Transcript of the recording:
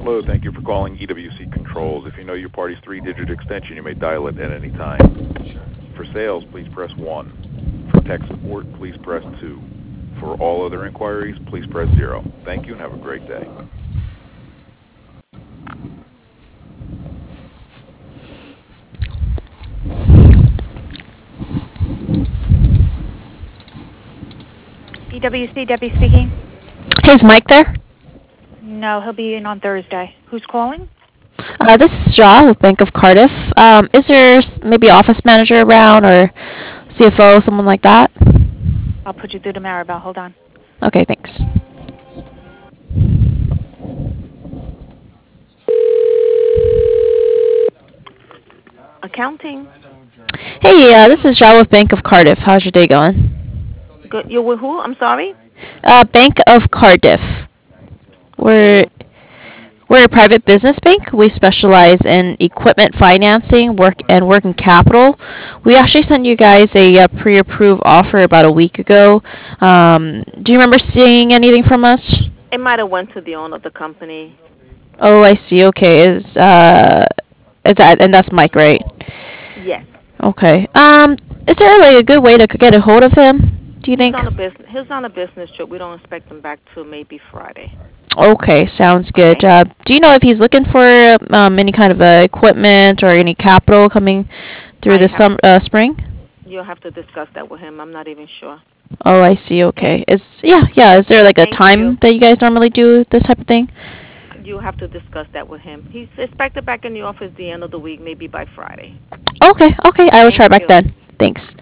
Hello, thank you for calling EWC Controls. If you know your party's 3-digit extension, you may dial it at any time. For sales, please press 1. For tech support, please press 2. For all other inquiries, please press 0. Thank you and have a great day. EWC, Debbie speaking. Hey, is Mike there? No, he'll be in on Thursday. Who's calling? This is Jaw with Bank of Cardiff. Is there maybe office manager around or CFO, someone like that? I'll put you through to Maribel. Hold on. Okay, thanks. Accounting. Hey, this is Jaw with Bank of Cardiff. How's your day going? Good. You're with who? I'm sorry. Bank of Cardiff. We're a private business bank. We specialize in equipment financing, working capital. We actually sent you guys a pre-approved offer about a week ago. Do you remember seeing anything from us? It might have went to the owner of the company. Oh, I see. Okay, is that, and that's Mike, right? Yes. Okay. Is there like a good way to get a hold of him? Do you think? He's on a business trip. We don't expect him back till maybe Friday. Okay, sounds good. Okay. Do you know if he's looking for any kind of equipment or any capital coming through the spring? You'll have to discuss that with him. I'm not even sure. Oh, I see. Okay. Is there like a time that you guys normally do this type of thing? You'll have to discuss that with him. He's expected back in the office the end of the week, maybe by Friday. Okay. I will try back then. Thanks.